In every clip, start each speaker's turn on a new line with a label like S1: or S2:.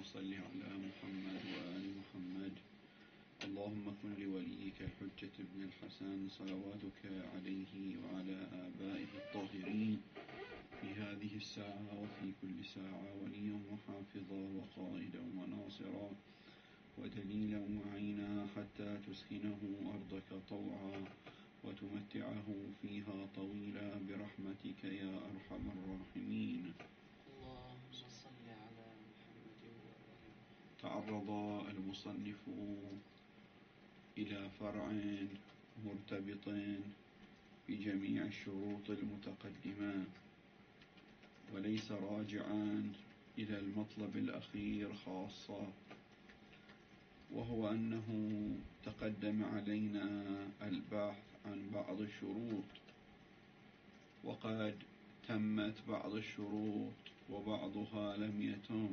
S1: صل على محمد وآل محمد. اللهم كن لوليك الحجة بن الحسن صلواتك عليه وعلى آبائه الطاهرين في هذه الساعة وفي كل ساعة وليا وحافظا وقائدا وناصرا ودليلا وعينا حتى تسكنه أرضك طوعا وتمتعه فيها طويلا برحمتك يا أرحم الراحمين.
S2: اللهم صل على محمد وآله.
S1: تعرض المصنف إلى فرع مرتبط بجميع الشروط المتقدمة وليس راجعا إلى المطلب الأخير خاصة، وهو أنه تقدم علينا البحث عن بعض الشروط وقد تمت بعض الشروط وبعضها لم يتم،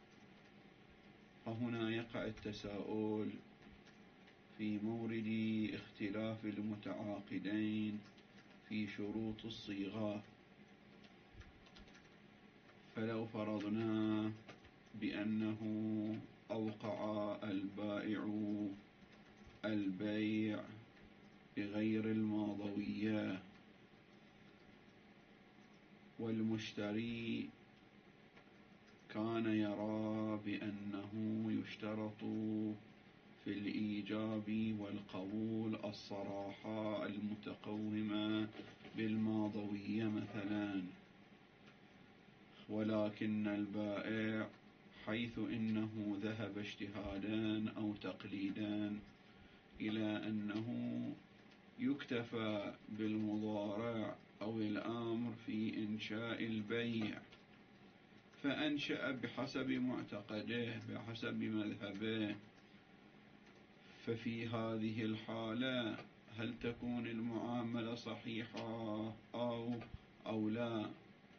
S1: فهنا يقع التساؤل في مورد اختلاف المتعاقدين في شروط الصيغة. فلو فرضنا بأنه أوقع البائع البيع بغير الماضوية والمشتري كان يرى بأنه يشترط في الإيجاب والقبول الصراحة المتقومة بالماضوية مثلا، ولكن البائع حيث إنه ذهب اجتهادا أو تقليدا إلى أنه يكتفى بالمضارع أو الأمر في إنشاء البيع، فأنشأ بحسب معتقده بحسب مذهبه، ففي هذه الحالة هل تكون المعاملة صحيحة أو لا؟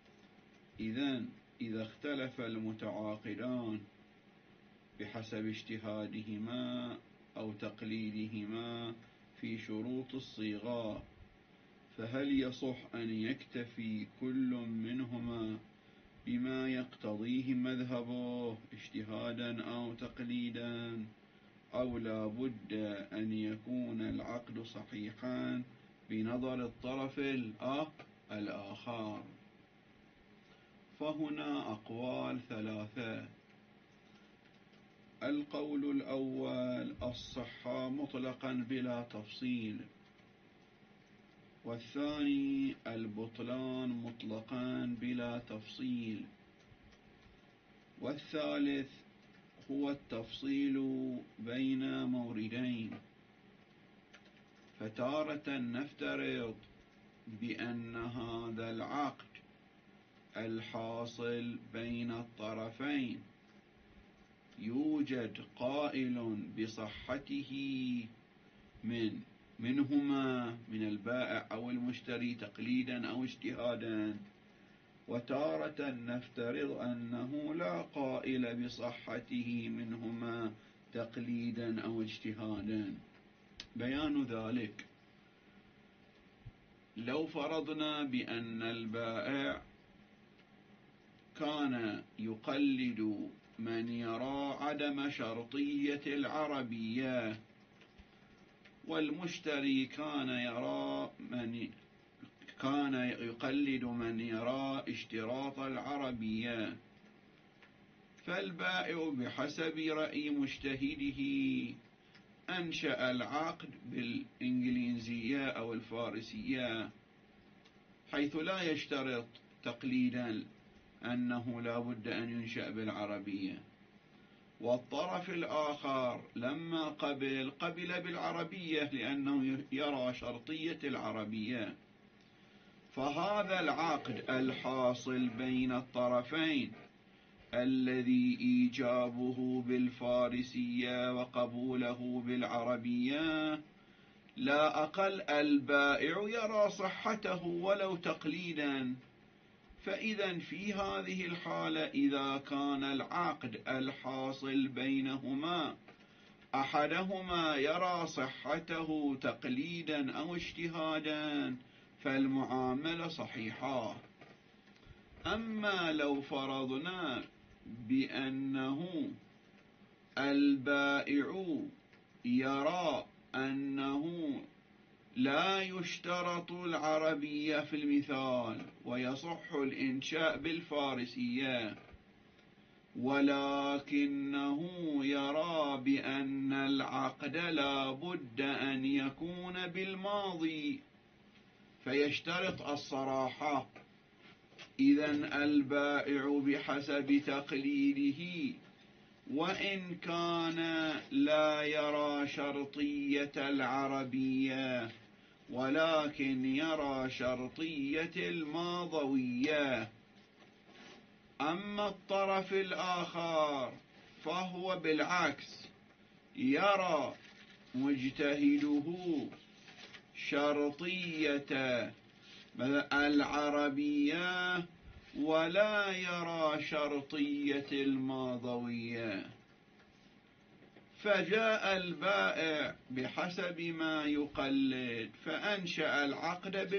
S1: إذا اختلف المتعاقدان بحسب اجتهادهما أو تقليدهما في شروط الصيغة، فهل يصح أن يكتفي كل منهما بما يقتضيه مذهبه اجتهادا أو تقليدا، أو لا بد أن يكون العقد صحيحا بنظر الطرف الآخر؟ فهنا أقوال ثلاثة. القول الأول الصحة مطلقا بلا تفصيل، والثاني البطلان مطلقا بلا تفصيل، والثالث هو التفصيل بين موردين. فتارة نفترض بأن هذا العقد الحاصل بين الطرفين يوجد قائل بصحته منهما من البائع أو المشتري تقليدا أو اجتهادا، وتارة نفترض أنه لا قائل بصحته منهما تقليدا أو اجتهادا. بيان ذلك: لو فرضنا بأن البائع كان يقلد من يرى عدم شرطية العربية، والمشتري كان يقلد من يرى اشتراط العربية، فالبائع بحسب رأي مجتهده أنشأ العقد بالإنجليزية أو الفارسية حيث لا يشترط تقليدا أنه لا بد أن ينشأ بالعربية، والطرف الآخر لما قبل بالعربية لأنه يرى شرطية العربية. فهذا العقد الحاصل بين الطرفين الذي إيجابه بالفارسية وقبوله بالعربية، لا أقل البائع يرى صحته ولو تقليدا. فإذا في هذه الحالة إذا كان العقد الحاصل بينهما أحدهما يرى صحته تقليدا أو اجتهادا فالمعاملة صحيحة. أما لو فرضنا بأنه البائع يرى أنه لا يشترط العربية في المثال ويصح الإنشاء بالفارسية، ولكنه يرى بأن العقد لا بد أن يكون بالماضي فيشترط الصراحة. إذن البائع بحسب تقليده وإن كان لا يرى شرطية العربية ولكن يرى شرطية الماضوية. أما الطرف الآخر فهو بالعكس، يرى مجتهده شرطية العربية ولا يرى شرطية الماضوية، فجاء البائع بحسب ما يقلد فأنشأ العقد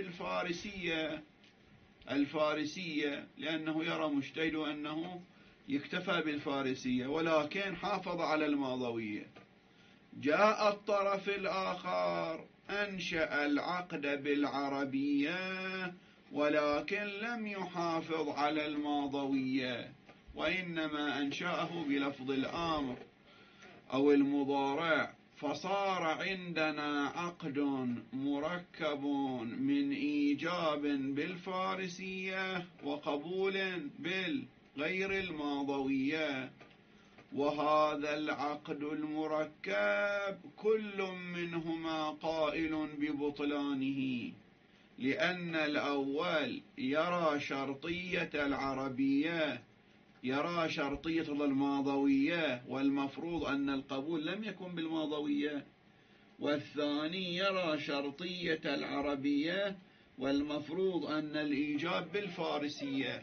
S1: الفارسية لأنه يرى مجتهد أنه يكتفى بالفارسية ولكن حافظ على الماضوية. جاء الطرف الآخر أنشأ العقد بالعربية ولكن لم يحافظ على الماضوية وإنما أنشأه بلفظ الأمر أو المضارع، فصار عندنا عقد مركب من إيجاب بالفارسية وقبول بالغير الماضوية. وهذا العقد المركب كل منهما قائل ببطلانه، لأن الأول يرى شرطية العربية، يرى شرطية الماضوية والمفروض أن القبول لم يكن بالماضوية، والثاني يرى شرطية العربية والمفروض أن الإيجاب بالفارسية،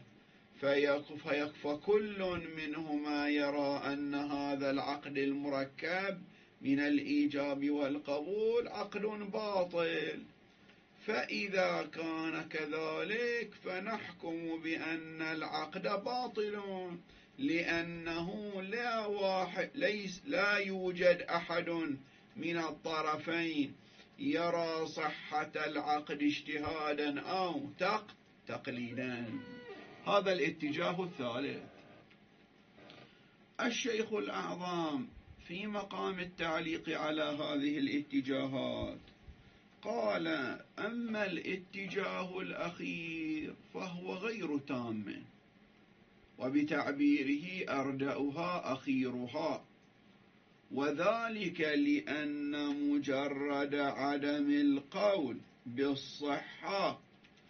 S1: فكل منهما يرى أن هذا العقد المركب من الإيجاب والقبول عقد باطل. فإذا كان كذلك فنحكم بأن العقد باطل، لأنه لا يوجد أحد من الطرفين يرى صحة العقد اجتهادا أو تقليدا. هذا الاتجاه الثالث. الشيخ الأعظم في مقام التعليق على هذه الاتجاهات قال: أما الاتجاه الأخير فهو غير تام، وبتعبيره أردأها أخيرها، وذلك لأن مجرد عدم القول بالصحة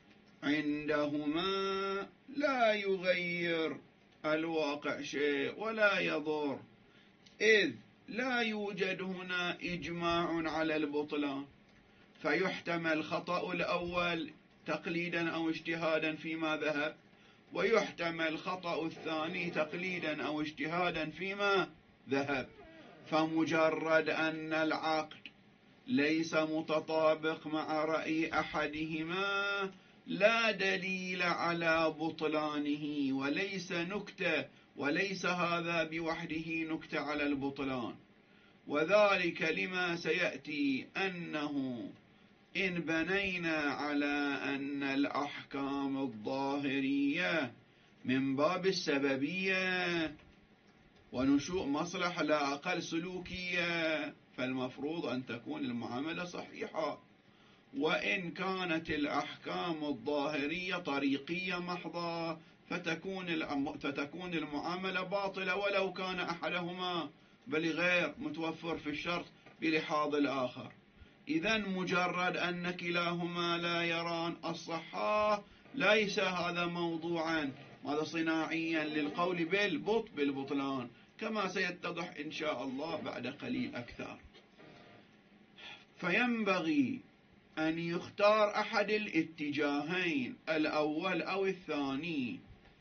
S1: عندهما لا يغير الواقع شيء ولا يضر، إذ لا يوجد هنا إجماع على البطلان، فيحتمل خطأ الأول تقليدا أو اجتهادا فيما ذهب، ويحتمل خطأ الثاني تقليدا أو اجتهادا فيما ذهب. فمجرد أن العقد ليس متطابق مع رأي أحدهما لا دليل على بطلانه، وليس نكتة، وليس هذا بوحده نكتة على البطلان. وذلك لما سيأتي أنه إن بنينا على أن الأحكام الظاهرية من باب السببية ونشوء مصلحة لا أقل سلوكية، فالمفروض أن تكون المعاملة صحيحة. وإن كانت الأحكام الظاهرية طريقية محضة فتكون المعاملة باطلة ولو كان أحدهما بل غير متوفر في الشرط بلحاظ الآخر. إذن مجرد أن كلاهما لا يران الصحة ليس هذا موضوعا هذا صناعيا للقول بالبطلان، كما سيتضح إن شاء الله بعد قليل أكثر. فينبغي أن يختار أحد الاتجاهين، الأول أو الثاني.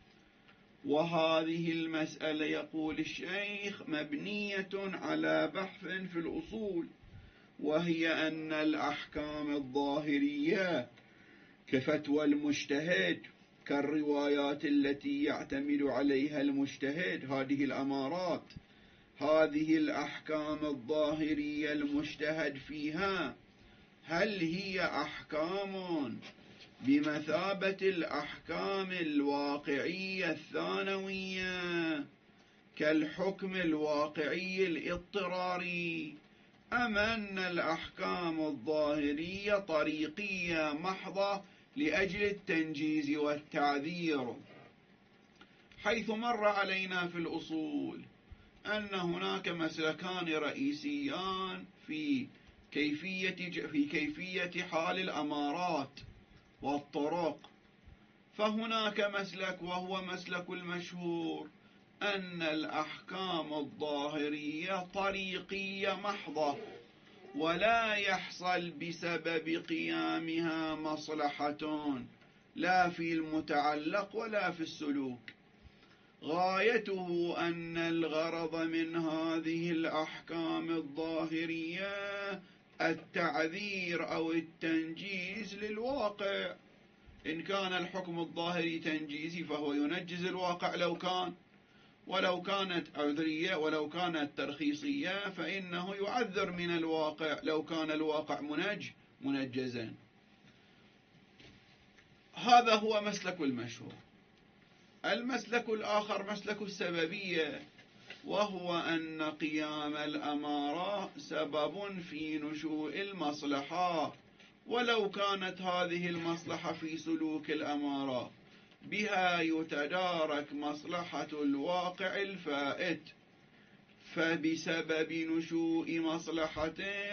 S1: وهذه المسألة يقول الشيخ مبنية على بحث في الأصول، وهي أن الأحكام الظاهرية كفتوى المجتهد كالروايات التي يعتمد عليها المجتهد. هذه الأمارات، هذه الأحكام الظاهرية المجتهد فيها، هل هي أحكام بمثابة الأحكام الواقعية الثانوية كالحكم الواقعي الاضطراري، أم أن الأحكام الظاهرية طريقية محضة لأجل التنجيز والتعذير؟ حيث مر علينا في الأصول أن هناك مسلكان رئيسيان في كيفية حال الأمارات والطرق. فهناك مسلك وهو مسلك المشهور أن الأحكام الظاهرية طريقية محضة، ولا يحصل بسبب قيامها مصلحة لا في المتعلق ولا في السلوك. غايته أن الغرض من هذه الأحكام الظاهرية التعذير أو التنجيز للواقع. إن كان الحكم الظاهري تنجيزي فهو ينجز الواقع ولو كانت عذرية ولو كانت ترخيصية فإنه يعذر من الواقع لو كان الواقع منجزا. هذا هو مسلك المشهور. المسلك الآخر مسلك السببية، وهو أن قيام الأمارة سبب في نشوء المصلحة، ولو كانت هذه المصلحة في سلوك الأمارة بها يتدارك مصلحة الواقع الفائت، فبسبب نشوء مصلحة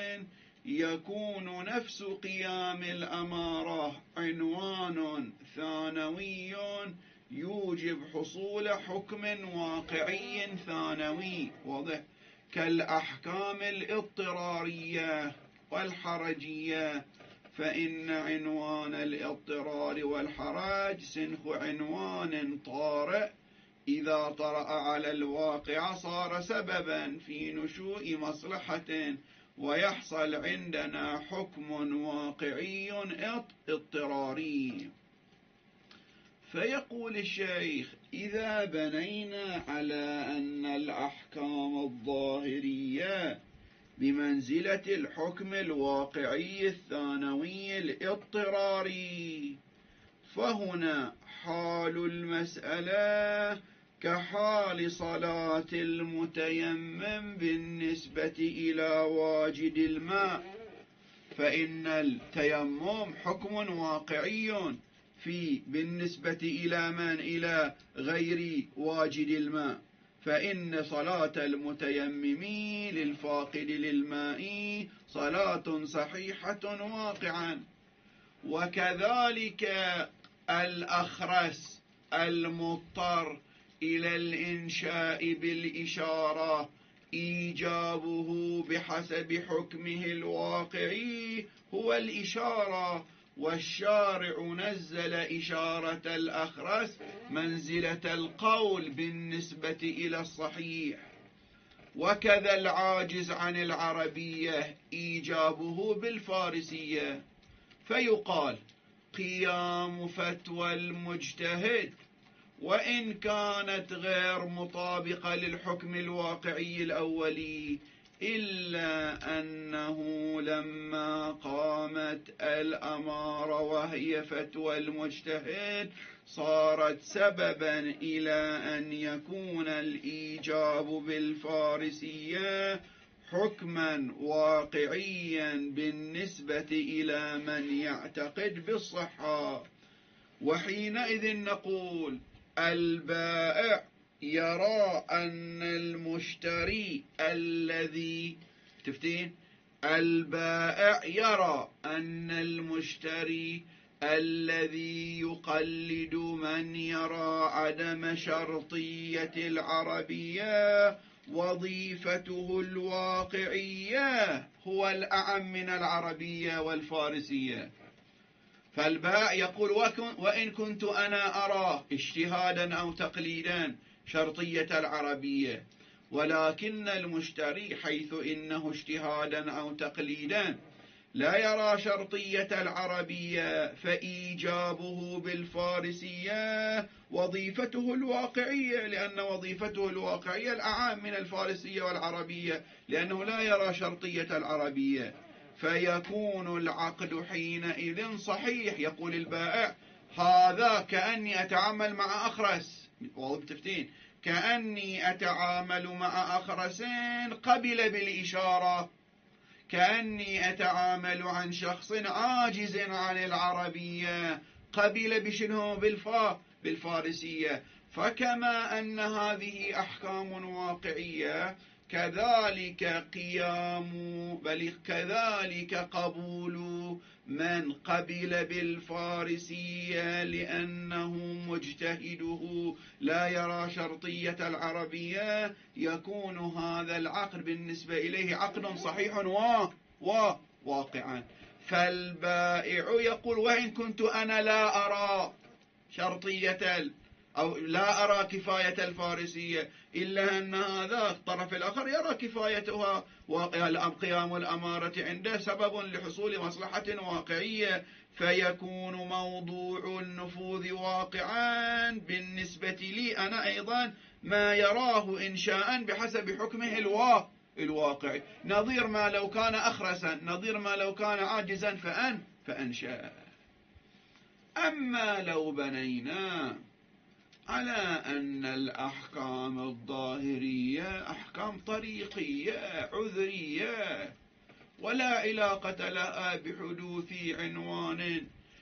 S1: يكون نفس قيام الأمارة عنوان ثانوي يوجب حصول حكم واقعي ثانوي واضح، كالأحكام الاضطرارية والحرجية. فإن عنوان الاضطرار والحرج سنخ عنوان طارئ، إذا طرأ على الواقع صار سببا في نشوء مصلحة، ويحصل عندنا حكم واقعي اضطراري. فيقول الشيخ: إذا بنينا على أن الأحكام الظاهرية بمنزلة الحكم الواقعي الثانوي الاضطراري، فهنا حال المسألة كحال صلاة المتيمم بالنسبة إلى واجد الماء. فإن التيمم حكم واقعي بالنسبة إلى من؟ إلى غير واجد الماء. فإن صلاة المتيمم للفاقد للماء صلاة صحيحة واقعا. وكذلك الأخرس المضطر إلى الإنشاء بالإشارة إيجابه بحسب حكمه الواقعي هو الإشارة، والشارع نزل إشارة الأخرس منزلة القول بالنسبة إلى الصحيح. وكذا العاجز عن العربية إيجابه بالفارسية. فيقال: قيام فتوى المجتهد وإن كانت غير مطابقة للحكم الواقعي الأولي، إلا أنه لما قامت الأمارة وهي فتوى المجتهد صارت سببا إلى أن يكون الإيجاب بالفارسية حكما واقعيا بالنسبة إلى من يعتقد بالصحة. وحينئذ نقول: البائع يرى أن المشتري البائع يرى أن المشتري الذي يقلد من يرى عدم شرطية العربية وظيفته الواقعية هو الأعم من العربية والفارسية. فالبائع يقول: وإن كنت أنا أرى اجتهادا أو تقليدا شرطية العربية، ولكن المشتري حيث إنه اجتهادا أو تقليدا لا يرى شرطية العربية فإيجابه بالفارسية وظيفته الواقعية، لأن وظيفته الواقعية الأعم من الفارسية والعربية، لأنه لا يرى شرطية العربية، فيكون العقد حينئذ صحيح. يقول البائع: هذا كأني أتعامل مع أخرس، وظيفتين، كأني أتعامل مع أخرسين قبل بالإشارة، كأني أتعامل عن شخص عاجز عن العربية قبل بشنو؟ بالفارسية. فكما أن هذه أحكام واقعية، كذلك قيام بل كذلك قبول من قبل بالفارسية لأنه مجتهده لا يرى شرطية العربية، يكون هذا العقد بالنسبة إليه عقد صحيح وواقعا. فالبائع يقول: وإن كنت أنا لا أرى شرطية أو لا أرى كفاية الفارسية، إلا أن هذا الطرف الآخر يرى كفايتها، وقيام الأمارة عنده سبب لحصول مصلحة واقعية، فيكون موضوع النفوذ واقعا بالنسبة لي أنا أيضا ما يراه إنشاء بحسب حكمه الواقعي، نظير ما لو كان أخرسا، نظير ما لو كان عاجزا فأنشأ. أما لو بنينا على أن الأحكام الظاهرية أحكام طريقية عذرية ولا علاقة لها بحدوث عنوان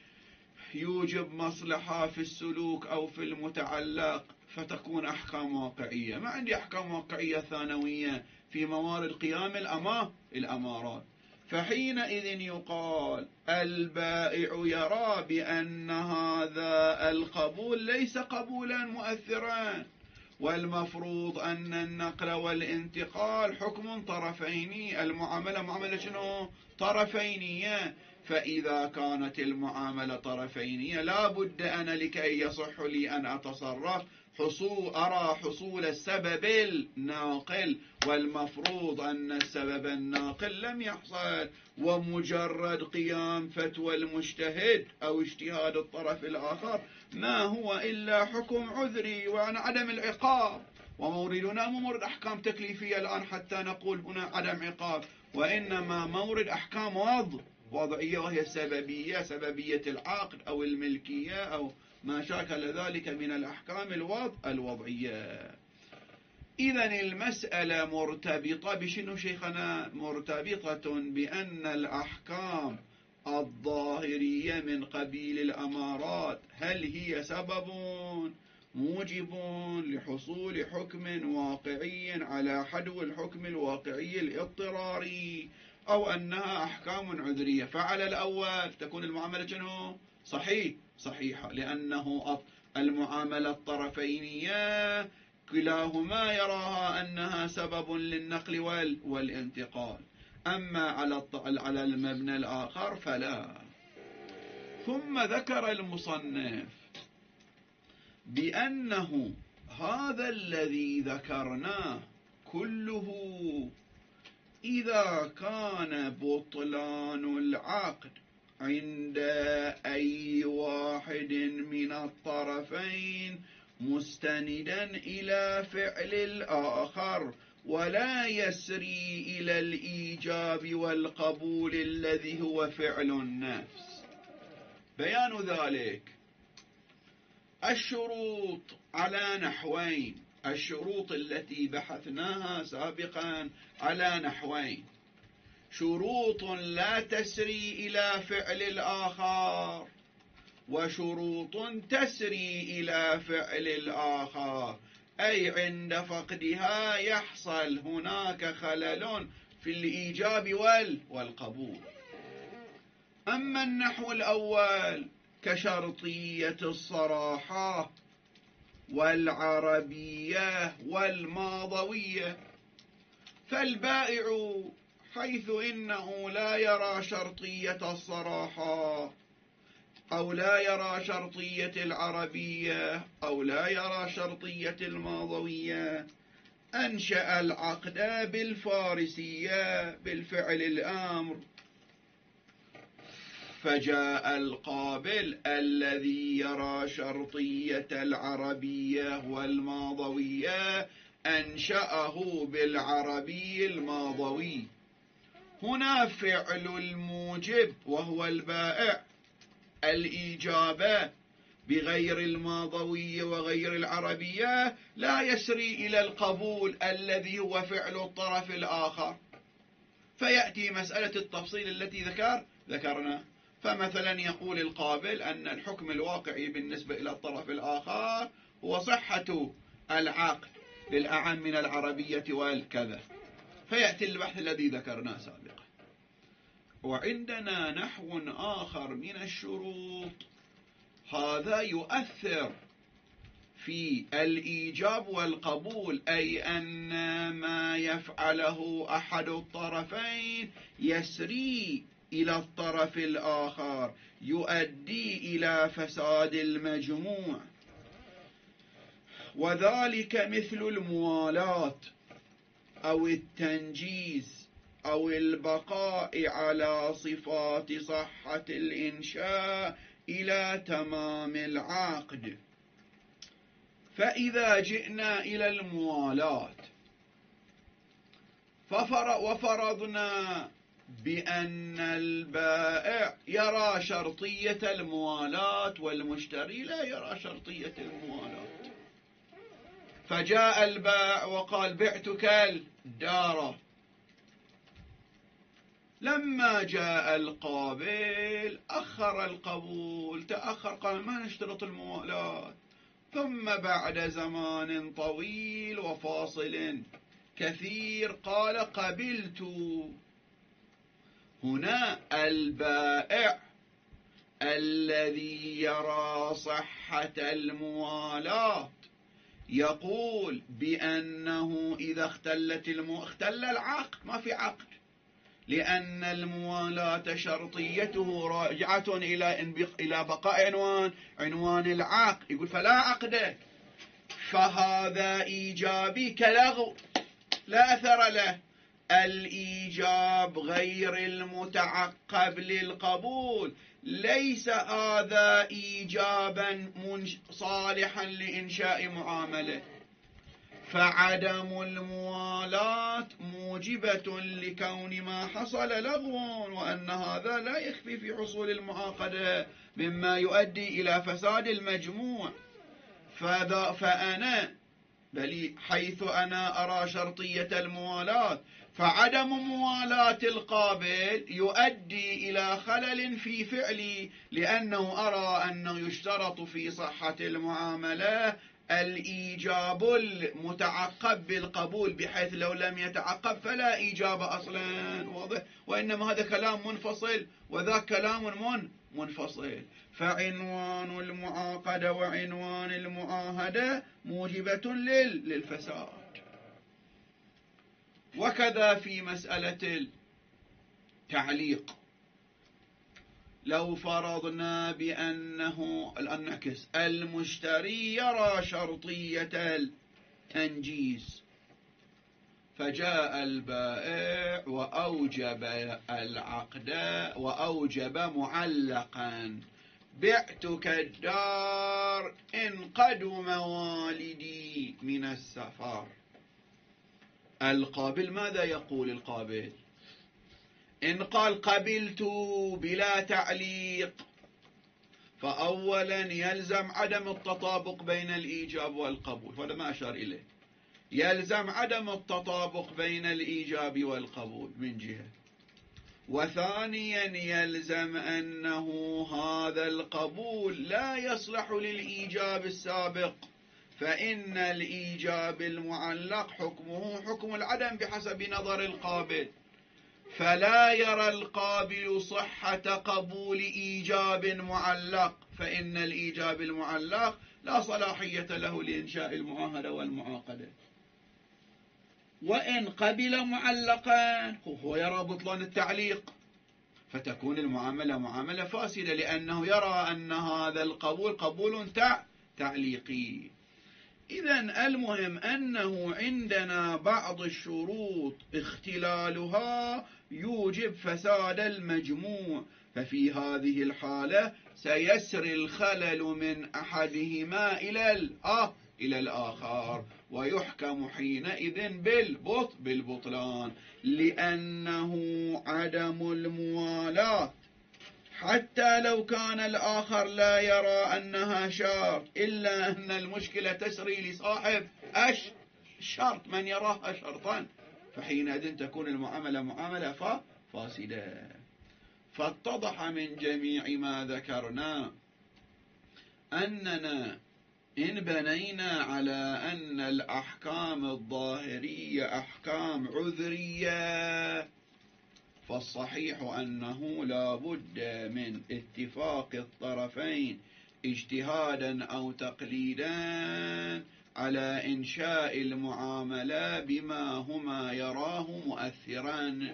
S1: يوجب مصلحة في السلوك أو في المتعلق، فتكون أحكام واقعية. ما عندي أحكام واقعية ثانوية في موارد قيام الأمارات، فحينئذ يقال البائع يرى بأن هذا القبول ليس قبولا مؤثرا، والمفروض أن النقل والانتقال حكم طرفيني، المعاملة معاملة شنو؟ طرفينية. فإذا كانت المعاملة طرفينية لا بد أنا لكي يصح لي أن أتصرف أرى حصول السبب الناقل، والمفروض أن السبب الناقل لم يحصل، ومجرد قيام فتوى المجتهد أو اجتهاد الطرف الآخر ما هو إلا حكم عذري وعن عدم العقاب. وموردنا مو مورد أحكام تكليفية الآن حتى نقول هنا عدم عقاب، وإنما مورد أحكام وضعية، وهي سببية العقد أو الملكية أو ما شاكل ذلك من الأحكام الوضعية. إذن المسألة مرتبطة بشنو شيخنا؟ مرتبطة بأن الأحكام الظاهرية من قبيل الأمارات هل هي سبب موجب لحصول حكم واقعي على حدو الحكم الواقعي الاضطراري، أو أنها أحكام عذرية. فعلى الأول تكون المعاملة شنو؟ صحيحة، لأنه المعاملة الطرفينية كلاهما يراها أنها سبب للنقل والانتقال. أما على المبنى الآخر فلا. ثم ذكر المصنف بأنه هذا الذي ذكرناه كله إذا كان بطلان العقد عند أي واحد من الطرفين مستندا إلى فعل الآخر ولا يسري إلى الإيجاب والقبول الذي هو فعل النفس. بيان ذلك: الشروط على نحوين، الشروط التي بحثناها سابقا على نحوين: شروط لا تسري إلى فعل الآخر، وشروط تسري إلى فعل الآخر، أي عند فقدها يحصل هناك خلل في الإيجاب والقبول. أما النحو الأول كشرطية الصراحة والعربية والماضوية، فالبائع حيث إنه لا يرى شرطية الصراحة أو لا يرى شرطية العربية أو لا يرى شرطية الماضوية، أنشأ العقد بالفارسية بالفعل الأمر، فجاء القابل الذي يرى شرطية العربية والماضوية أنشأه بالعربي الماضوي. هنا فعل الموجب وهو البائع الإيجابة بغير الماضوية وغير العربية لا يسري إلى القبول الذي هو فعل الطرف الآخر، فيأتي مسألة التفصيل التي ذكرنا. فمثلا يقول القابل أن الحكم الواقعي بالنسبة إلى الطرف الآخر هو صحة العقد للأعم من العربية والكذا، فيأتي البحث الذي ذكرناه سابقا. وعندنا نحو آخر من الشروط هذا يؤثر في الإيجاب والقبول، أي أن ما يفعله أحد الطرفين يسري إلى الطرف الآخر يؤدي إلى فساد المجموع، وذلك مثل الموالاة أو التنجيز أو البقاء على صفات صحة الإنشاء إلى تمام العقد. فإذا جئنا إلى الموالاة وفرضنا بأن البائع يرى شرطية الموالاة والمشتري لا يرى شرطية الموالاة، فجاء البائع وقال بعتك الدار، لما جاء القابل أخر القبول، تأخر، قال ما نشترط الموالاة، ثم بعد زمان طويل وفاصل كثير قال قبلت. هنا البائع الذي يرى صحة الموالاة يقول بأنه إذا اختل العقد ما في عقد، لأن الموالاة شرطيته راجعة إلى بقاء عنوان العقد، يقول فلا عقد، فهذا إيجابي كلغو لا أثر له. الإيجاب غير المتعقب للقبول ليس هذا إيجابا صالحا لإنشاء معاملة، فعدم الموالاة موجبة لكون ما حصل لغو، وأن هذا لا يخفي في حصول المعاقدة مما يؤدي إلى فساد المجموع. فأنا بل حيث أنا أرى شرطية الموالاة، فعدم موالاة القابل يؤدي إلى خلل في فعلي، لأنه أرى أنه يشترط في صحة المعاملة الإيجاب المتعقب بالقبول، بحيث لو لم يتعقب فلا إيجاب أصلا، واضح؟ وإنما هذا كلام منفصل وذاك كلام منفصل. فعنوان المعاقدة وعنوان المعاهدة موجبة للفساد. وكذا في مسألة التعليق، لو فرضنا بأنه الأنعكس المشتري يرى شرطية التنجيز، فجاء البائع وأوجب العقد وأوجب معلقا بعتك الدار إن قدم والدي من السفر. القابل ماذا يقول القابل؟ إن قال قبلت بلا تعليق، فأولا يلزم عدم التطابق بين الإيجاب والقبول، هذا ما أشار إليه، يلزم عدم التطابق بين الإيجاب والقبول من جهة، وثانيا يلزم أنه هذا القبول لا يصلح للإيجاب السابق، فإن الإيجاب المعلق حكمه حكم العدم بحسب نظر القابل، فلا يرى القابل صحة قبول إيجاب معلق، فإن الإيجاب المعلق لا صلاحية له لإنشاء المعاهدة والمعاقدة. وإن قبل معلقا هو يرى بطلان التعليق، فتكون المعاملة معاملة فاسدة، لأنه يرى أن هذا القبول قبول تعليقي. إذن المهم أنه عندنا بعض الشروط اختلالها يوجب فساد المجموع، ففي هذه الحالة سيسري الخلل من أحدهما إلى الآخر، ويحكم حينئذ بالبطلان، لأنه عدم الموالاة حتى لو كان الآخر لا يرى أنها شرط، إلا أن المشكلة تسري لصاحب الشرط من يراها شرطا، فحينئذ تكون المعاملة فاسدة. فاتضح من جميع ما ذكرنا أننا إن بنينا على أن الأحكام الظاهرية أحكام عذرية، فالصحيح أنه لا بد من اتفاق الطرفين اجتهادا أو تقليدا على إنشاء المعاملة بما هما يراه مؤثرا.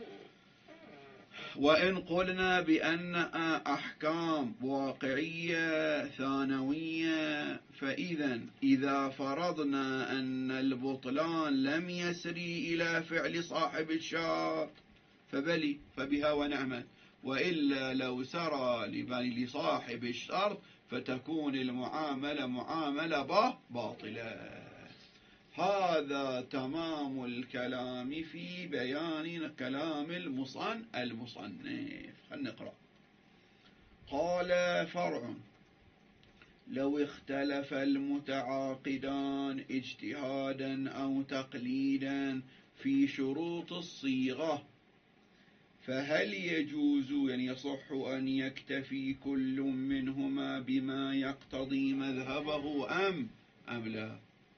S1: وإن قلنا بأن أحكام واقعية ثانوية، إذا فرضنا أن البطلان لم يسري إلى فعل صاحب الشرط فبها ونعمت، وإلا لو سرى لصاحب الشرط فتكون المعاملة معاملة باطلة. هذا تمام الكلام في بيان كلام المصنف. خلينا نقرأ. قال فرع: لو اختلف المتعاقدان اجتهادا أو تقليدا في شروط الصيغة، فهل يجوز يصح أن يكتفي كل منهما بما يقتضي مذهبه أم لا؟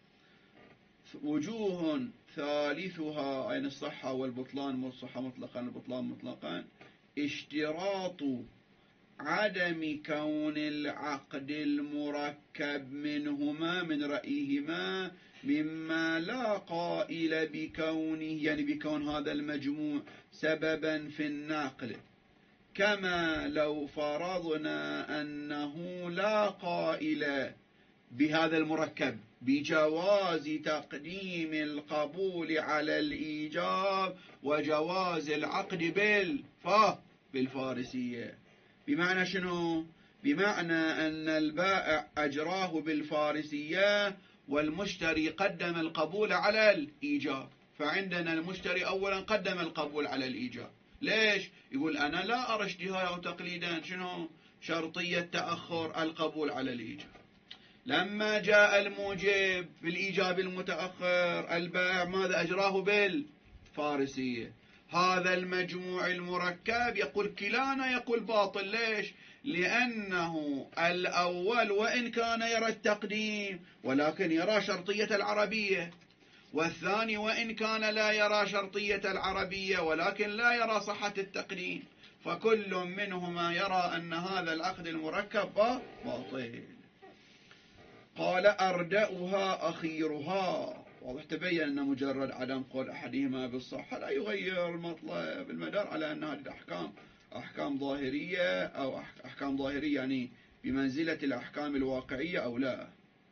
S1: وجوه ثالثها أين الصحة والبطلان، الصحة مطلقا البطلان مطلقا: اشتراط عدم كون العقد المركب منهما من رأيهما مما لا قائل بكونه، بكون هذا المجموع سببا في النقل، كما لو فرضنا أنه لا قائل بهذا المركب بجواز تقديم القبول على الإيجاب وجواز العقد بالفارسية. بمعنى شنو؟ بمعنى أن البائع أجراه بالفارسية والمشتري قدم القبول على الإيجاب، فعندنا المشتري أولا قدم القبول على الإيجاب. ليش؟ يقول أنا لا أرى اجتهادا أو تقليدا، شنو؟ شرطية تأخر القبول على الإيجاب. لما جاء الموجب في الإيجاب المتأخر، البائع ماذا أجراه بالفارسية. هذا المجموع المركب يقول كلانا يقول باطل. ليش؟ لأنه الأول وإن كان يرى التقديم ولكن يرى شرطية العربية، والثاني وإن كان لا يرى شرطية العربية ولكن لا يرى صحة التقديم، فكل منهما يرى أن هذا العقد المركب باطل. قال أردأها أخيرها. واضح تبين أن مجرد عدم قول أحدهما بالصحة لا يغير المطلب، المدار على أن هذه الأحكام أحكام ظاهرية، أو أحكام ظاهرية بمنزلة الأحكام الواقعية أو لا.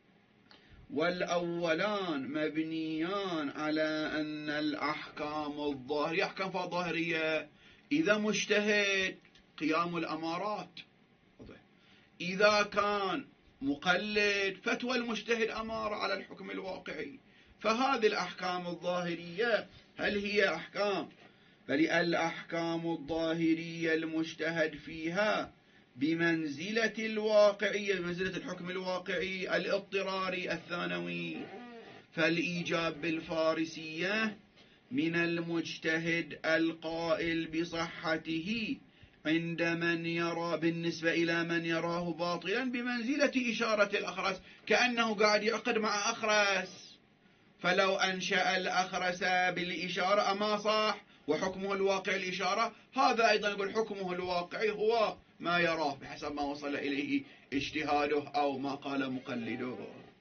S1: والأولان مبنيان على أن الأحكام الظاهرية أحكام ظاهرية إذا مجتهد قيام الأمارات، إذا كان مقلد فتوى المجتهد أمارة على الحكم الواقعي. فهذه الأحكام الظاهرية هل هي أحكام؟ بل الأحكام الظاهرية المجتهد فيها بمنزلة الواقعية، بمنزلة الحكم الواقعي الاضطراري الثانوي. فالإيجاب بالفارسية من المجتهد القائل بصحته عند من يرى، بالنسبة إلى من يراه باطلا بمنزلة إشارة الأخرس، كأنه قاعد يعقد مع أخرس، فلو أنشأ الأخرس بالإشارة أما صح وحكمه الواقعي الإشارة، هذا أيضا يقول حكمه الواقعي هو ما يراه بحسب ما وصل إليه اجتهاده أو ما قال مقلده.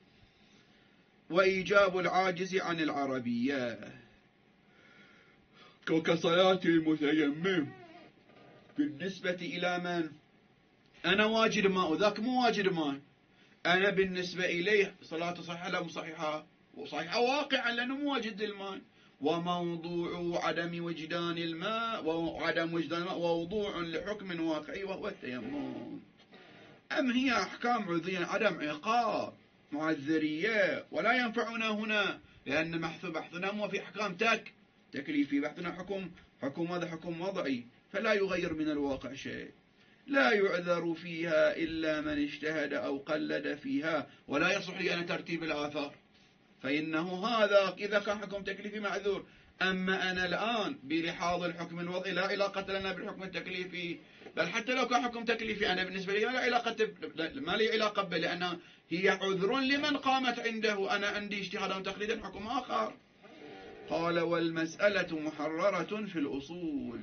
S1: وإيجاب العاجز عن العربية كصلاة المتيمم بالنسبة إلى من؟ أنا واجد ماء وذاك مو واجد ماء، أنا بالنسبة إليه صلاة صحيحة لا صحيحة، وصحيحة واقعا لأنه مو واجد الماء. وموضوع عدم وجدان الماء وعدم وجدان الماء موضوع لحكم واقعي وهو التيمم. أم هي أحكام عذرية عدم عقاب معذرية ولا ينفعنا هنا، لأن بحثنا هو في أحكام تكليفي، بحثنا حكم هذا حكم وضعي، فلا يغير من الواقع شيء. لا يعذر فيها إلا من اجتهد أو قلد فيها، ولا يصح لي أن ترتيب الآثار، فإنه هذا إذا كان حكم تكليفي معذور. أما أنا الآن بلحاظ الحكم الوضعي لا علاقة لنا بالحكم التكليفي، بل حتى لو كان حكم تكليفي أنا بالنسبة لي ما لي علاقة به، لأن هي عذر لمن قامت عنده، أنا عندي اجتهادا وتقليدا حكم آخر. قال والمسألة محررة في الأصول.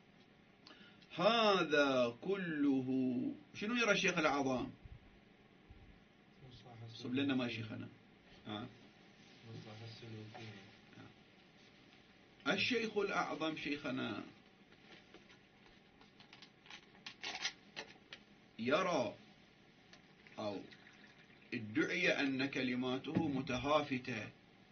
S1: هذا كله شنو يرى الشيخ الأعظم؟ صب لنا ما شيخنا الشيخ الأعظم شيخنا يرى أو ادعي أن كلماته متهافتة،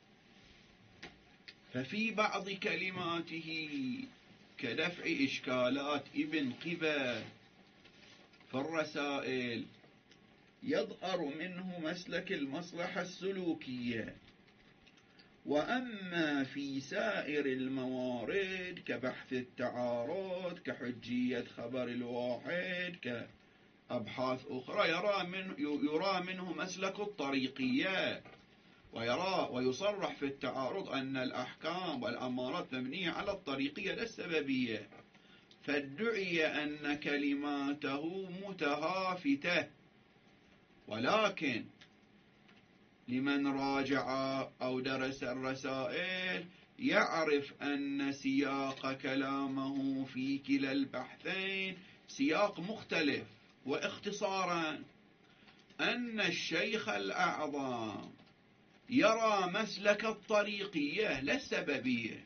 S1: ففي بعض كلماته كدفع إشكالات ابن قبة في الرسائل يظهر منه مسلك المصلحة السلوكية. وأما في سائر الموارد كبحث التعارض كحجية خبر الواحد كأبحاث أخرى يرى منه مسلك الطريقية، ويصرح في التعارض أن الأحكام والأمارات مبنية على الطريقية لا السببية، فادعي أن كلماته متهافتة. ولكن لمن راجع أو درس الرسائل يعرف أن سياق كلامه في كلا البحثين سياق مختلف. واختصارا أن الشيخ الأعظم يرى مسلك الطريقية لا السببية،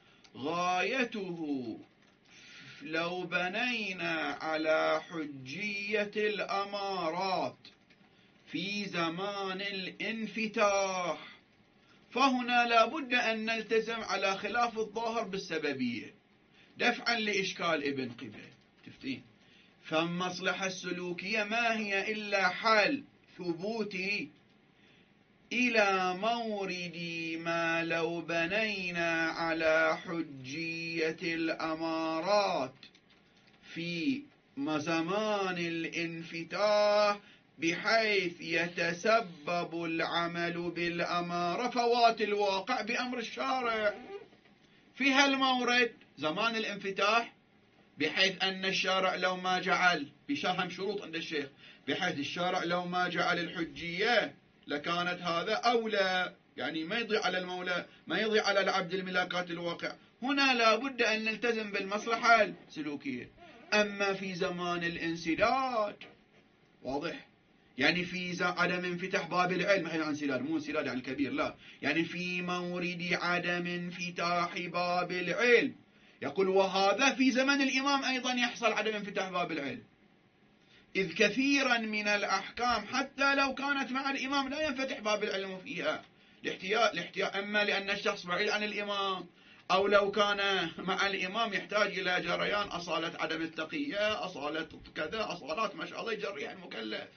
S1: غايته لو بنينا على حجية الأمارات في زمان الانفتاح فهنا لا بد أن نلتزم على خلاف الظاهر بالسببية دفعا لإشكال ابن قبة. تفتين؟ فالمصلحة السلوكية ما هي إلا حال ثبوتي إلى مورد ما لو بنينا على حجية الأمارات في زمان الانفتاح بحيث يتسبب العمل بالأمارة فوات الواقع بأمر الشارع في هالمورد زمان الانفتاح، بحيث أن الشارع لو ما جعل بشرح شروط عند الشيخ، بحيث الشارع لو ما جعل الحجية لكانت هذا أولى، يعني ما يضيع على المولى، ما يضيع على العبد الملاكات الواقع. هنا لا بد أن نلتزم بالمصلحة السلوكية. أما في زمان الانسداد واضح، يعني في عدم انفتاح باب العلم، هي عن انسداد مو انسداد عن الكبير، لا، يعني في مورد عدم انفتاح باب العلم يقول وهذا في زمن الإمام أيضا يحصل عدم انفتاح باب العلم، إذ كثيرا من الأحكام حتى لو كانت مع الإمام لا ينفتح باب العلم فيها الاحتياط، أما لأن الشخص بعيد عن الإمام، أو لو كان مع الإمام يحتاج إلى جريان أصالة عدم التقية، أصالة كذا، أصالات ما شاء الله يجريها المكلف.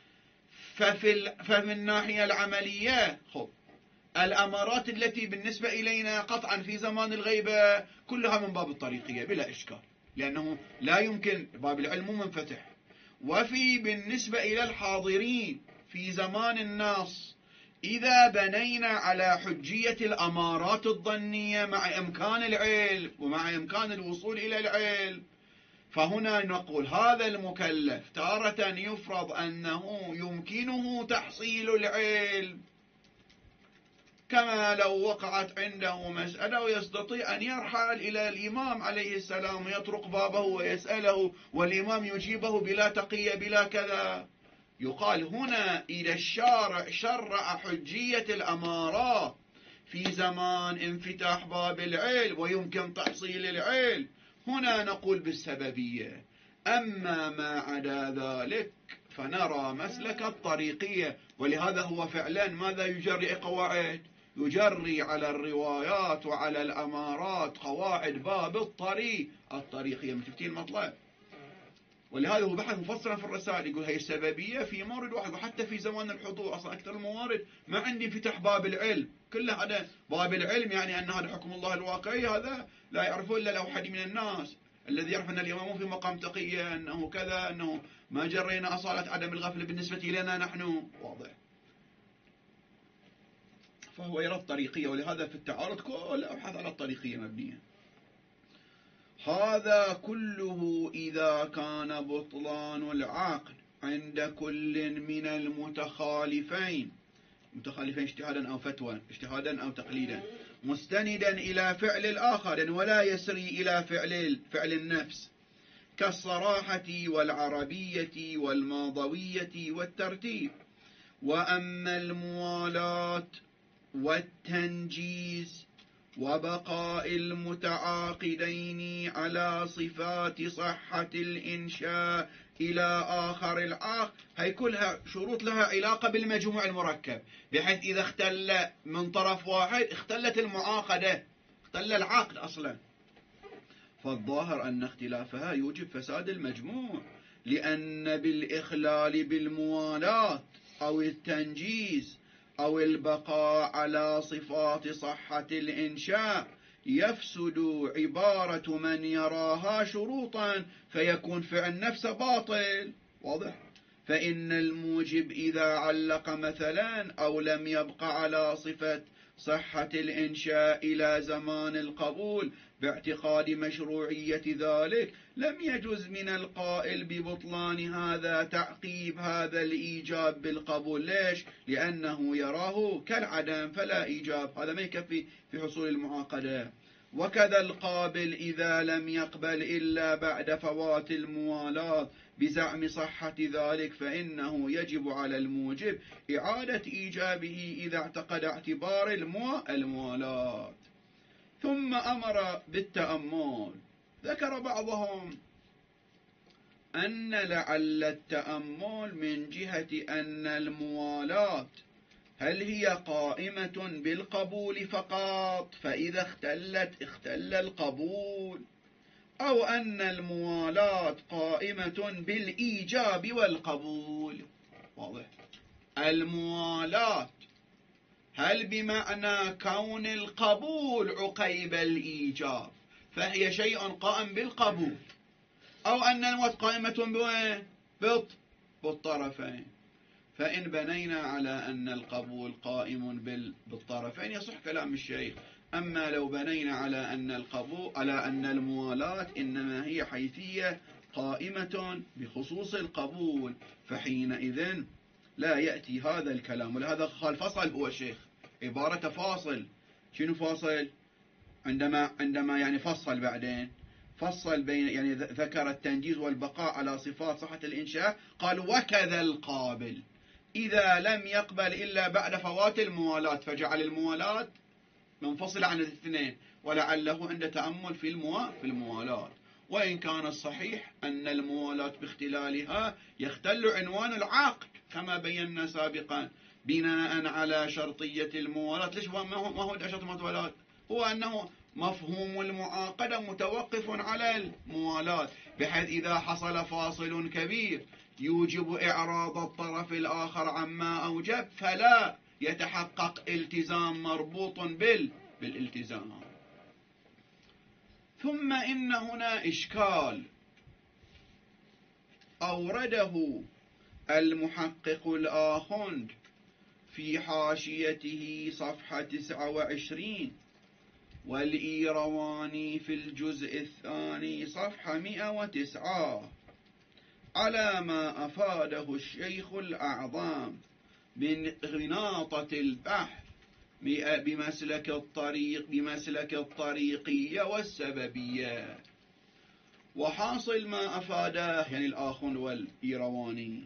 S1: ففي الناحية العملية الأمارات التي بالنسبة إلينا قطعا في زمان الغيبة كلها من باب الطريقية بلا إشكال، لأنه لا يمكن باب العلم منفتح. وفي بالنسبة إلى الحاضرين في زمان الناس إذا بنينا على حجية الأمارات الظنية مع إمكان العلم ومع إمكان الوصول إلى العلم، فهنا نقول هذا المكلف تارة يفرض أنه يمكنه تحصيل العلم، كما لو وقعت عنده مسألة ويستطيع أن يرحل إلى الإمام عليه السلام ويطرق بابه ويسأله والإمام يجيبه بلا تقية بلا كذا. يقال هنا إذا الشارع شرع حجية الأمارات في زمان انفتاح باب العلم ويمكن تحصيل العلم، هنا نقول بالسببية. أما ما عدا ذلك فنرى مسلك الطريقية. ولهذا هو فعلا ماذا يجري قواعد؟ يجري على الروايات وعلى الأمارات قواعد باب الطريقية. من شفتين المطلب؟ ولهذا هو بحث مفصلا في الرسائل، يقول هي السببية في مورد واحد. وحتى في زمان الحضور أصلا أكثر الموارد ما عندي فتح باب العلم، كله هذا باب العلم، يعني أن هذا حكم الله الواقعي هذا لا يعرفه إلا لو حد من الناس. الذي يعرف أن الإمام في مقام تقية، أنه كذا، أنه ما جرينا أصالة عدم الغفل بالنسبة لنا نحن، واضح. فهو يرى الطريقية، ولهذا في التعارض كل أبحث على الطريقية مبنية. هذا كله إذا كان بطلان العقد عند كل من المتخالفين اجتهادا أو فتوى، اجتهادا أو تقليدا، مستندا إلى فعل الآخر ولا يسري إلى فعل النفس، كالصراحة والعربية والماضوية والترتيب. وأما الموالاة والتنجيز وبقاء المتعاقدين على صفات صحة الإنشاء إلى آخر العقد، هي كلها شروط لها علاقة بالمجموع المركب، بحيث إذا اختل من طرف واحد اختلت المعاقدة، اختل العقد أصلا. فالظاهر أن اختلافها يوجب فساد المجموع، لأن بالإخلال بالموالاة أو التنجيز أو البقاء على صفات صحة الإنشاء يفسد عبارة من يراها شروطا، فيكون فعل نفس باطل، واضح. فإن الموجب إذا علق مثلا أو لم يبق على صفة صحة الإنشاء إلى زمان القبول باعتقاد مشروعية ذلك، لم يجوز من القائل ببطلان هذا تعقيب هذا الإيجاب بالقبول. ليش؟ لأنه يراه كالعدم فلا إيجاب، هذا ما يكفي في حصول المعاقدة. وكذا القابل إذا لم يقبل إلا بعد فوات الموالاة بزعم صحة ذلك، فإنه يجب على الموجب إعادة إيجابه إذا اعتقد اعتبار الموالاة. ثم أمر بالتأمل. ذكر بعضهم أن لعل التأمل من جهة أن الموالاة هل هي قائمة بالقبول فقط، فإذا اختل القبول، أو أن الموالاة قائمة بالإيجاب والقبول. واضح. الموالاة هل بمعنى كون القبول عقيب الإيجاب فهي شيء قائم بالقبول، أو أن الموالاة قائمة بالطرفين. فإن بنينا على أن القبول قائم بالطرفين يصح كلام الشيخ. أما لو بنينا على أن الموالاة إنما هي حيثية قائمة بخصوص القبول، فحينئذ لا يأتي هذا الكلام. ولهذا قال فصل هو الشيخ عبارة فاصل. شنو فاصل؟ عندما يعني فصل بعدين فصل بين، يعني ذكر التنجيز والبقاء على صفات صحة الإنشاء، قال وكذا القابل إذا لم يقبل إلا بعد فوات الموالاة، فجعل الموالاة منفصلة عن الاثنين، ولعله عند تأمل في الموالاة. وإن كان الصحيح أن الموالاة باختلالها يختل عنوان العقد كما بينا سابقا بناء على شرطية الموالاة. ليش ما هو شرط الموالاة؟ هو أنه مفهوم المعاقدة متوقف على الموالاة، بحيث إذا حصل فاصل كبير يوجب إعراض الطرف الآخر عما أوجب، فلا يتحقق التزام مربوط بالالتزام. ثم إن هنا إشكال أورده المحقق الآخوند في حاشيته صفحة 29، والإيرواني في الجزء الثاني صفحة 109، على ما أفاده الشيخ الأعظم من غناطة البحث بمسلك الطريقية والسببية. وحاصل ما أفاده يعني الآخوند والإيرواني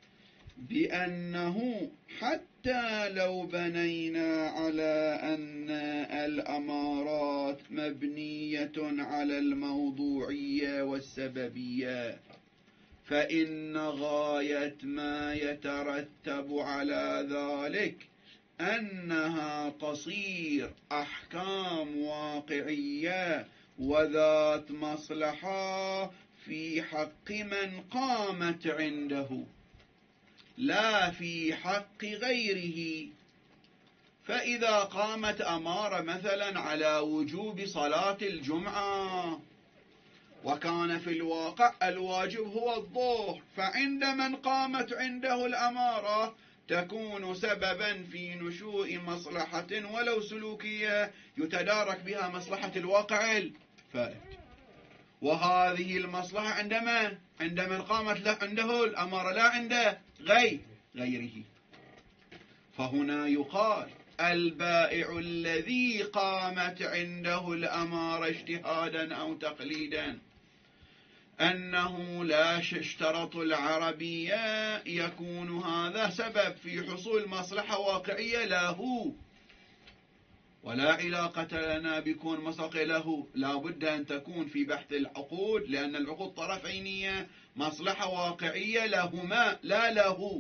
S1: بأنه حتى لو بنينا على أن الأمارات مبنية على الموضوعية والسببية، فإن غاية ما يترتب على ذلك أنها تصير أحكام واقعية وذات مصلحة في حق من قامت عنده لا في حق غيره. فإذا قامت أمارة مثلا على وجوب صلاة الجمعة وكان في الواقع الواجب هو الظهر، فعند من قامت عنده الأمارة تكون سببا في نشوء مصلحة ولو سلوكية يتدارك بها مصلحة الواقع الفائت، وهذه المصلحة عند من قامت عنده الأمارة لا عند غيره. فهنا يقال البائع الذي قامت عنده الأمارة اجتهادا أو تقليدا أنه لا يشترط العربية، يكون هذا سبب في حصول مصلحة واقعية له، ولا علاقة لنا بكون مصلحة له. لا بد أن تكون في بحث العقود، لأن العقود طرفينية، مصلحة واقعية لهما لا له.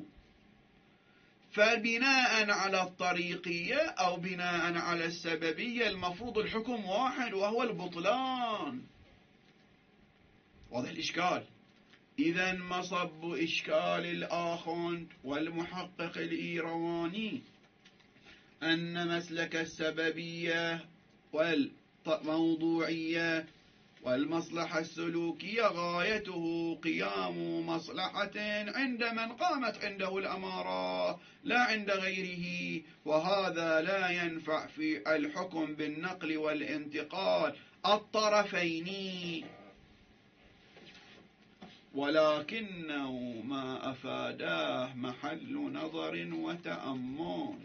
S1: فبناء على الطريقية أو بناء على السببية المفروض الحكم واحد وهو البطلان. واضح الإشكال؟ إذن مصب إشكال الآخوند والمحقق الإيرواني أن مسلك السببية والموضوعية والمصلحة السلوكية غايته قيام مصلحة عند من قامت عنده الأمارة لا عند غيره، وهذا لا ينفع في الحكم بالنقل والانتقال الطرفين، ولكنه ما أفاداه محل نظر وتأمل.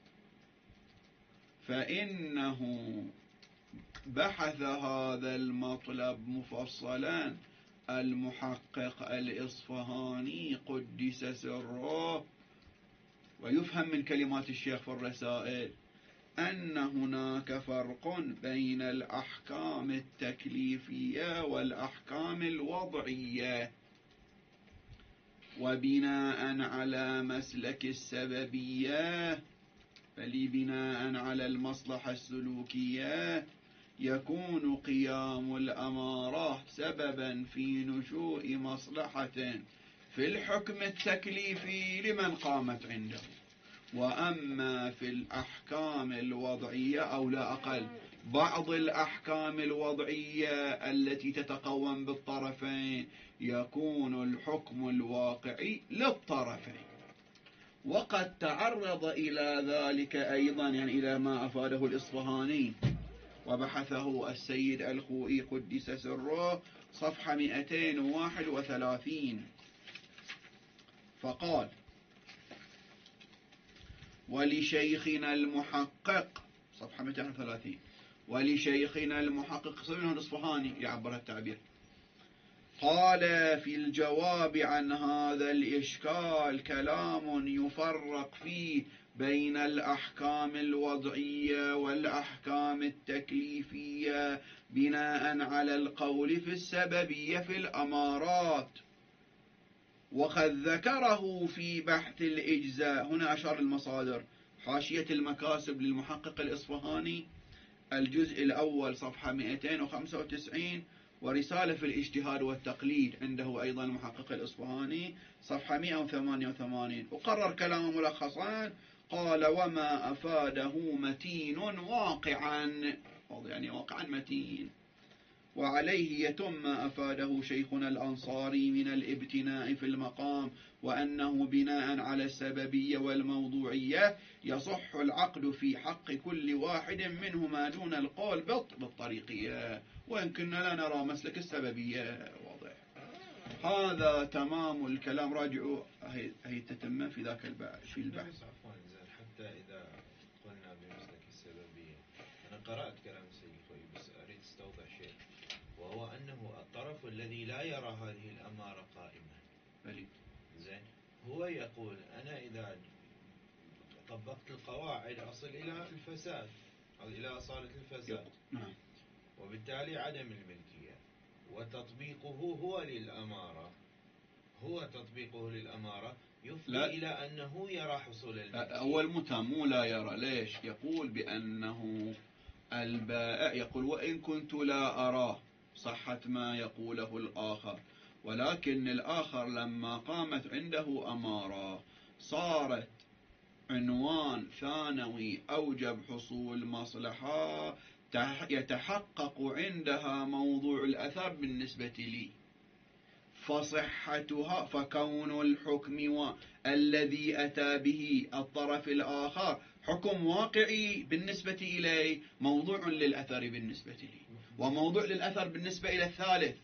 S1: فإنه بحث هذا المطلب مفصلا المحقق الإصفهاني قدس سره، ويفهم من كلمات الشيخ في الرسائل أن هناك فرق بين الأحكام التكليفية والأحكام الوضعية، وبناء على مسلك السببية فلبناء على المصلحة السلوكية يكون قيام الأمارة سببا في نشوء مصلحة في الحكم التكليفي لمن قامت عنده. وأما في الأحكام الوضعية أو لا أقل بعض الأحكام الوضعية التي تتقوم بالطرفين يكون الحكم الواقعي للطرفين. وقد تعرض إلى ذلك أيضا، يعني إلى ما أفاده الإصفهاني وبحثه السيد الخوئي قدس سره صفحة 231، فقال: ولشيخنا المحقق، صفحة 230، ولشيخنا المحقق صبينه الإصفهاني يعبر التعبير، قال في الجواب عن هذا الإشكال كلام يفرق فيه بين الأحكام الوضعية والأحكام التكليفية بناء على القول في السببية في الأمارات، وقد ذكره في بحث الإجزاء. هنا أشار المصادر: حاشية المكاسب للمحقق الإصفهاني الجزء الأول صفحة 295، ورسالة في الاجتهاد والتقليد عنده أيضا المحقق الإصفهاني صفحة 188، وقرر كلامه ملخصا. قال: وما أفاده متين واقعا، يعني واقعا متين، وعليه يتم ما أفاده شيخنا الأنصاري من الابتناء في المقام، وأنه بناء على السببية والموضوعية يصح العقد في حق كل واحد منهما دون القول بالطريقية، وإن كنا لا نرى مسلك السببية واضح. هذا تمام الكلام، راجعوا هي تتم في ذاك في البحث.
S3: حتى إذا قلنا بمسلك السببية، أنا قرأت كلام السيد خوي بس أريد استوضح شيء، وهو أنه الطرف الذي لا يرى هذه الأمارة قائمة زين هو يقول أنا إذا طبقت القواعد أصل إلى الفساد أو إلى أصالة الفساد، وبالتالي عدم الملكية، وتطبيقه هو للأمارة هو تطبيقه للأمارة يفضي
S1: لا.
S3: إلى أنه يرى حصول الملكية.
S1: أول مو لا يرى. ليش؟ يقول بأنه البائع يقول وإن كنت لا أراه صحة ما يقوله الآخر، ولكن الآخر لما قامت عنده أمارة صارت عنوان ثانوي أوجب حصول مصلحة يتحقق عندها موضوع الأثر بالنسبة لي، فصحتها فكون الحكم الذي أتى به الطرف الآخر حكم واقعي بالنسبة إليه موضوع للأثر بالنسبة لي، وموضوع للأثر بالنسبة إلى الثالث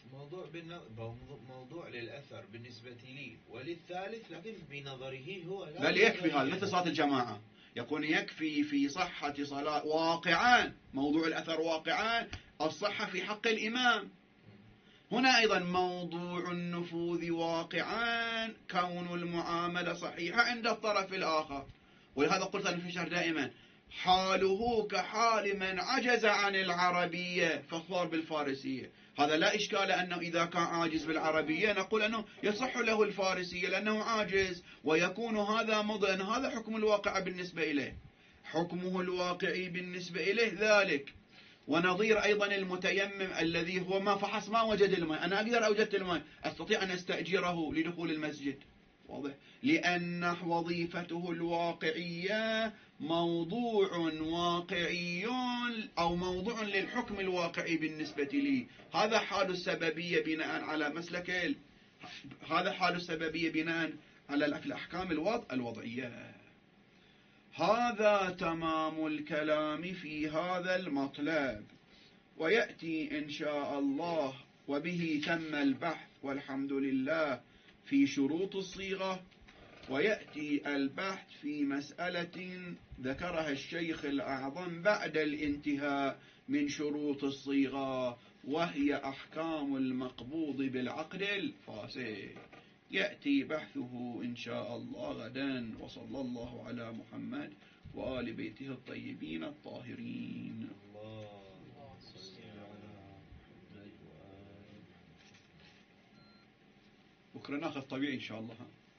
S3: موضوع للأثر بالنسبة لي وللثالث، لكن بنظره هو لا.
S1: بل يكفي هذا مثل صلاة الجماعة، يكون يكفي في صحة صلاة واقعان موضوع الأثر واقعان الصحة في حق الإمام. هنا أيضا موضوع النفوذ واقعان كون المعاملة صحيحة عند الطرف الآخر. ولهذا قلت أنا في الشرح دائما حاله كحال من عجز عن العربية فصار بالفارسية. هذا لا إشكال أنه إذا كان عاجز بالعربية نقول أنه يصح له الفارسية لأنه عاجز، ويكون هذا مضى هذا حكم الواقع بالنسبة إليه، حكمه الواقعي بالنسبة إليه ذلك. ونظير أيضا المتيمم الذي هو ما فحص ما وجد الماء، أنا أقدر أوجدت الماء أستطيع أن أستأجره لدخول المسجد، واضح؟ لأن وظيفته الواقعية موضوع واقعي أو موضوع للحكم الواقعي بالنسبة لي. هذا حال السببية بناء على مسلك هذا حال السببية بناء على الأحكام الوضعية. هذا تمام الكلام في هذا المطلب، ويأتي إن شاء الله وبه تم البحث والحمد لله في شروط الصيغة، ويأتي البحث في مسألة ذكرها الشيخ الأعظم بعد الانتهاء من شروط الصيغة، وهي أحكام المقبوض بالعقد الفاسد. يأتي بحثه إن شاء الله غدا، وصلى الله على محمد وآل بيته الطيبين الطاهرين. بكرة ناخذ طبيعي إن شاء الله.